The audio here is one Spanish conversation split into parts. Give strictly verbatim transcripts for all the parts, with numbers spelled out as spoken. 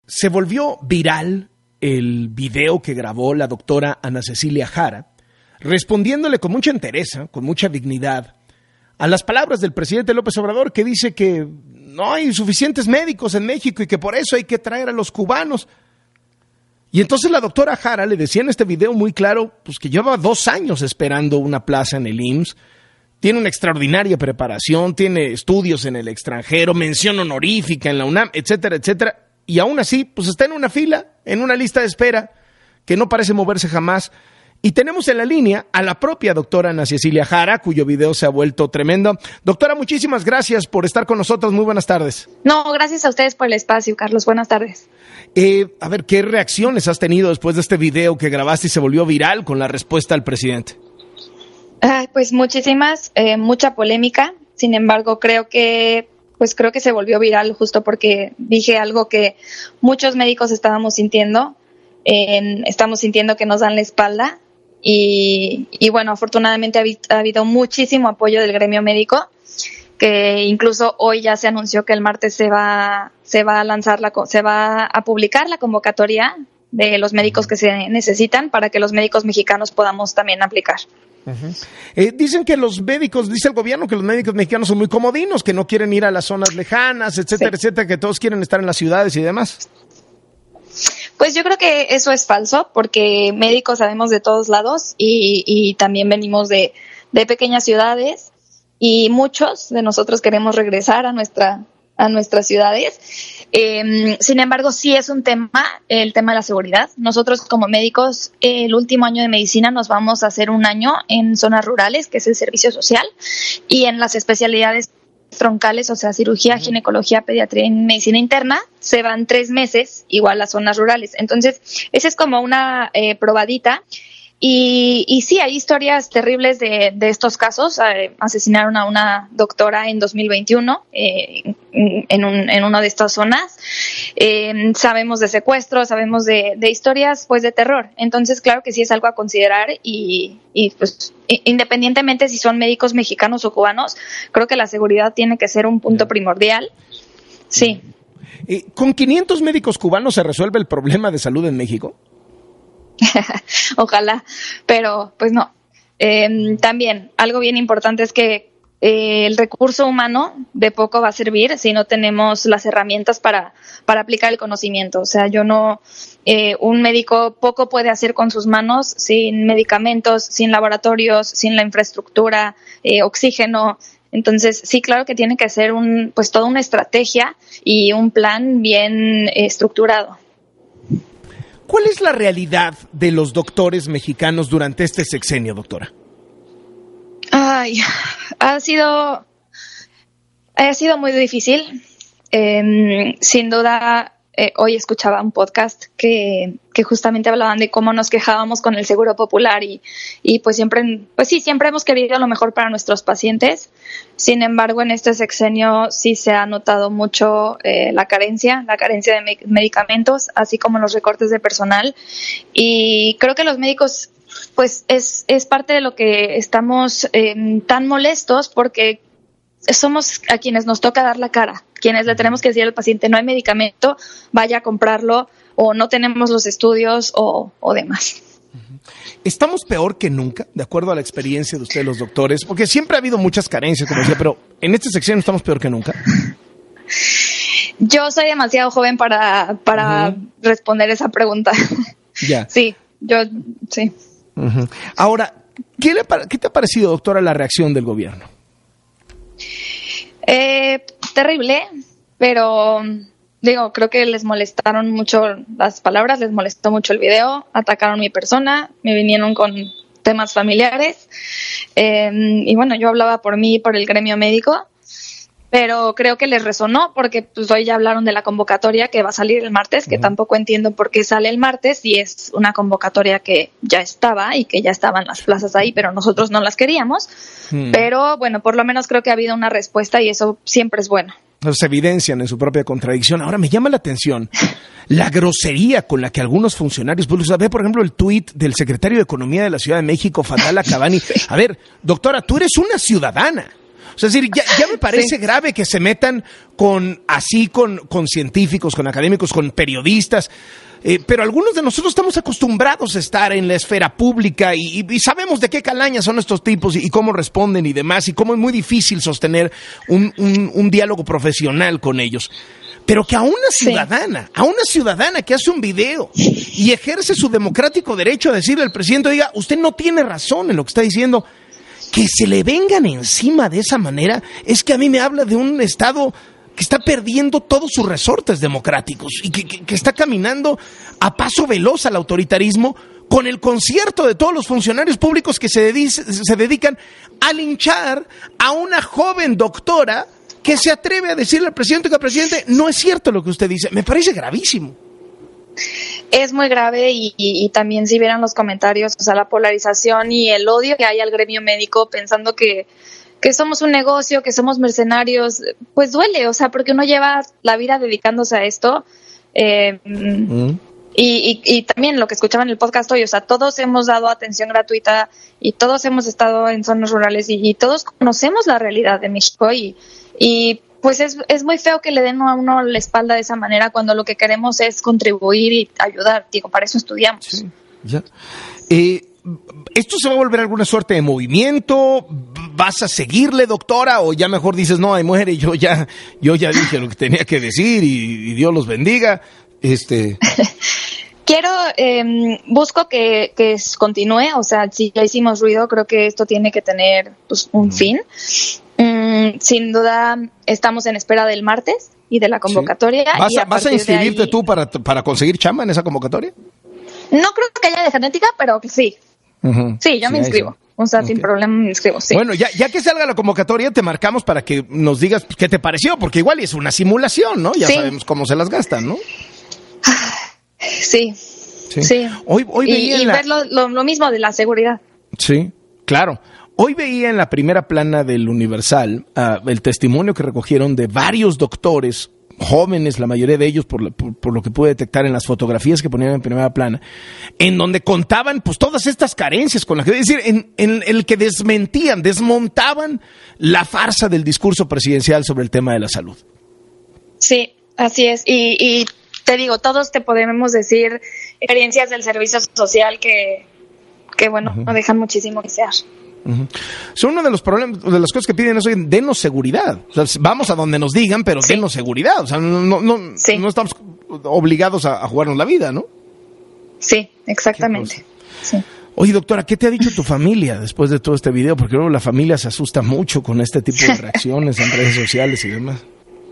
se volvió viral el video que grabó la doctora Ana Cecilia Jara, respondiéndole con mucha entereza, con mucha dignidad, a las palabras del presidente López Obrador, que dice que no hay suficientes médicos en México y que por eso hay que traer a los cubanos. Y entonces la doctora Jara le decía en este video muy claro, pues que lleva dos años esperando una plaza en el I M S S, tiene una extraordinaria preparación, tiene estudios en el extranjero, mención honorífica en la UNAM, etcétera, etcétera, y aún así, pues está en una fila, en una lista de espera, que no parece moverse jamás. Y tenemos en la línea a la propia doctora Ana Cecilia Jara, cuyo video se ha vuelto tremendo. Doctora, muchísimas gracias por estar con nosotros. Muy buenas tardes. No, gracias a ustedes por el espacio, Carlos. Buenas tardes. Eh, a ver, ¿qué reacciones has tenido después de este video que grabaste y se volvió viral con la respuesta al presidente? Ay, pues muchísimas, eh, mucha polémica. Sin embargo, creo que, pues creo que se volvió viral justo porque dije algo que muchos médicos estábamos sintiendo. Eh, estamos sintiendo que nos dan la espalda. Y, y bueno, afortunadamente ha, ha habido muchísimo apoyo del gremio médico, que incluso hoy ya se anunció que el martes se va, se va a lanzar la, se va a publicar la convocatoria de los médicos que se necesitan para que los médicos mexicanos podamos también aplicar. Uh-huh. Eh, dicen que los médicos, dice el gobierno que los médicos mexicanos son muy comodinos, que no quieren ir a las zonas lejanas, etcétera, sí. etcétera, que todos quieren estar en las ciudades y demás. Pues yo creo que eso es falso, porque médicos sabemos de todos lados y, y también venimos de, de pequeñas ciudades y muchos de nosotros queremos regresar a nuestra a nuestras ciudades. Eh, sin embargo, sí es un tema, el tema de la seguridad. Nosotros como médicos, el último año de medicina nos vamos a hacer un año en zonas rurales, que es el servicio social, y en las especialidades troncales, o sea, cirugía, ginecología, pediatría y medicina interna, se van tres meses igual a zonas rurales. Entonces, esa es como una eh, probadita. Y, y sí, hay historias terribles de, de estos casos. Eh, asesinaron a una doctora en dos mil veintiuno eh, en, un, en una de estas zonas. Eh, sabemos de secuestros, sabemos de, de historias pues de terror. Entonces, claro que sí es algo a considerar y, y pues independientemente si son médicos mexicanos o cubanos, creo que la seguridad tiene que ser un punto primordial. Sí. Eh, ¿Con quinientos médicos cubanos se resuelve el problema de salud en México? Ojalá, pero pues no. Eh, también algo bien importante es que eh, el recurso humano de poco va a servir si no tenemos las herramientas para, para aplicar el conocimiento. O sea, yo no, eh, un médico poco puede hacer con sus manos sin medicamentos, sin laboratorios, sin la infraestructura, eh, oxígeno. Entonces, sí, claro que tiene que ser un, pues toda una estrategia y un plan bien eh, estructurado. ¿Cuál es la realidad de los doctores mexicanos durante este sexenio, doctora? Ay, ha sido, ha sido muy difícil. Eh, sin duda, eh, hoy escuchaba un podcast que, que justamente hablaban de cómo nos quejábamos con el Seguro Popular y, y pues siempre, pues sí, siempre hemos querido lo mejor para nuestros pacientes. Sin embargo, en este sexenio sí se ha notado mucho eh, la carencia, la carencia de me- medicamentos, así como los recortes de personal. Y creo que los médicos, pues es, es parte de lo que estamos eh, tan molestos porque somos a quienes nos toca dar la cara, quienes le tenemos que decir al paciente no hay medicamento, vaya a comprarlo o no tenemos los estudios o, o demás. ¿Estamos peor que nunca, de acuerdo a la experiencia de ustedes los doctores? Porque siempre ha habido muchas carencias, como decía, pero en este sección estamos peor que nunca. Yo soy demasiado joven para, para uh-huh. responder esa pregunta. Ya. Sí, yo, sí. Uh-huh. Ahora, ¿qué, le, ¿qué te ha parecido, doctora, la reacción del gobierno? Eh, terrible, pero... Digo, creo que les molestaron mucho las palabras, les molestó mucho el video, atacaron mi persona, me vinieron con temas familiares. Eh, y bueno, yo hablaba por mí y por el gremio médico, pero creo que les resonó porque pues hoy ya hablaron de la convocatoria que va a salir el martes, que uh-huh. tampoco entiendo por qué sale el martes y es una convocatoria que ya estaba y que ya estaban las plazas ahí, pero nosotros no las queríamos. Uh-huh. Pero bueno, por lo menos creo que ha habido una respuesta y eso siempre es bueno. Se evidencian en su propia contradicción. Ahora me llama la atención la grosería con la que algunos funcionarios, pues, ve por ejemplo el tuit del secretario de Economía de la Ciudad de México, Fadala Cabani. A ver, doctora, tú eres una ciudadana. O sea, es decir, ya, ya me parece Sí. grave que se metan con así con, con científicos, con académicos, con periodistas. Eh, pero algunos de nosotros estamos acostumbrados a estar en la esfera pública y, y, y sabemos de qué calaña son estos tipos y, y cómo responden y demás, y cómo es muy difícil sostener un, un, un diálogo profesional con ellos. Pero que a una ciudadana, sí. a una ciudadana que hace un video y ejerce su democrático derecho a decirle al presidente, oiga, usted no tiene razón en lo que está diciendo, que se le vengan encima de esa manera, es que a mí me habla de un Estado que está perdiendo todos sus resortes democráticos y que, que, que está caminando a paso veloz al autoritarismo con el concierto de todos los funcionarios públicos que se, dedic- se dedican a linchar a una joven doctora que se atreve a decirle al presidente que el presidente no es cierto lo que usted dice. Me parece gravísimo. Es muy grave y, y, y también si vieran los comentarios, o sea, la polarización y el odio que hay al gremio médico pensando que que somos un negocio, que somos mercenarios, pues duele, o sea, porque uno lleva la vida dedicándose a esto. Eh, mm. y, y, y también lo que escuchaba en el podcast hoy, o sea, todos hemos dado atención gratuita y todos hemos estado en zonas rurales y, y todos conocemos la realidad de México y, y pues es, es muy feo que le den a uno la espalda de esa manera cuando lo que queremos es contribuir y ayudar, digo, para eso estudiamos. Sí, ya. Eh, ¿Esto se va a volver alguna suerte de movimiento? ¿Vas a seguirle, doctora? O ya mejor dices, no, ay, muere, yo ya, yo ya dije lo que tenía que decir y, y Dios los bendiga. Este... Quiero, eh, busco que, que continúe, o sea, si ya hicimos ruido, creo que esto tiene que tener pues, un mm. fin. Mm, sin duda, estamos en espera del martes y de la convocatoria. ¿Sí? ¿Vas, y a, ¿Vas a inscribirte ahí... tú para, para conseguir chamba en esa convocatoria? No creo que haya de genética, pero sí. Uh-huh. Sí, yo sí, me inscribo. O sea, okay. sin problema me inscribo, sí. Bueno, ya, ya que salga la convocatoria, te marcamos para que nos digas qué te pareció, porque igual es una simulación, ¿no? Ya sí. sabemos cómo se las gastan, ¿no? Sí, sí. sí. Hoy, hoy veía y y la... ver lo, lo, lo mismo de la seguridad. Sí, claro. Hoy veía en la primera plana del Universal uh, el testimonio que recogieron de varios doctores jóvenes, la mayoría de ellos, por, por, por lo que pude detectar en las fotografías que ponían en primera plana, en donde contaban pues todas estas carencias con las que, es decir, en, en el que desmentían, desmontaban la farsa del discurso presidencial sobre el tema de la salud. Sí, así es. Y, y te digo, todos te podemos decir experiencias del servicio social que, que bueno, uh-huh. no dejan muchísimo que desear. Uh-huh. Son uno de los problemas, de las cosas que piden es, oye, denos seguridad. O sea, vamos a donde nos digan, pero sí. denos seguridad. O sea, no, no, no, sí. no estamos obligados a, a jugarnos la vida, ¿no? Sí, exactamente. Sí. Oye, doctora, ¿qué te ha dicho tu familia después de todo este video? Porque luego la familia se asusta mucho con este tipo de reacciones en redes sociales y demás.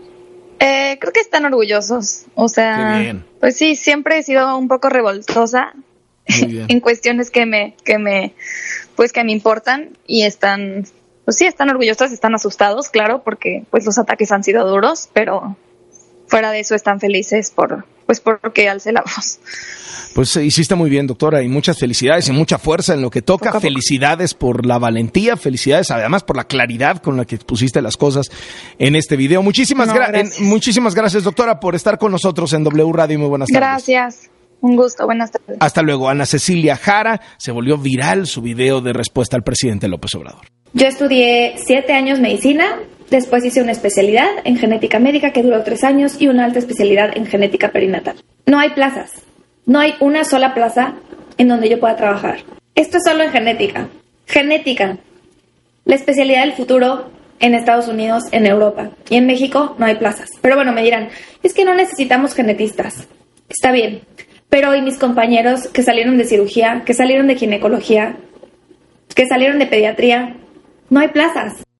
Eh, creo que están orgullosos. O sea, pues sí, siempre he sido un poco revoltosa en cuestiones que me, que me, pues que me importan y están, pues sí, están orgullosos, están asustados, claro, porque pues los ataques han sido duros, pero fuera de eso están felices por, pues porque alcé la voz. Pues hiciste muy bien, doctora, y muchas felicidades y mucha fuerza en lo que toca. Poco a poco. Felicidades por la valentía, felicidades además por la claridad con la que expusiste las cosas en este video. Muchísimas, no, gra- gracias. En, muchísimas gracias, doctora, por estar con nosotros en W Radio. Muy buenas tardes. Gracias. Un gusto, buenas tardes. Hasta luego. Ana Cecilia Jara, se volvió viral su video de respuesta al presidente López Obrador. Yo estudié siete años medicina, después hice una especialidad en genética médica que duró tres años y una alta especialidad en genética perinatal. No hay plazas, no hay una sola plaza en donde yo pueda trabajar. Esto es solo en genética. Genética, la especialidad del futuro en Estados Unidos, en Europa y en México no hay plazas. Pero bueno, me dirán, es que no necesitamos genetistas. Está bien. Pero hoy mis compañeros que salieron de cirugía, que salieron de ginecología, que salieron de pediatría, no hay plazas.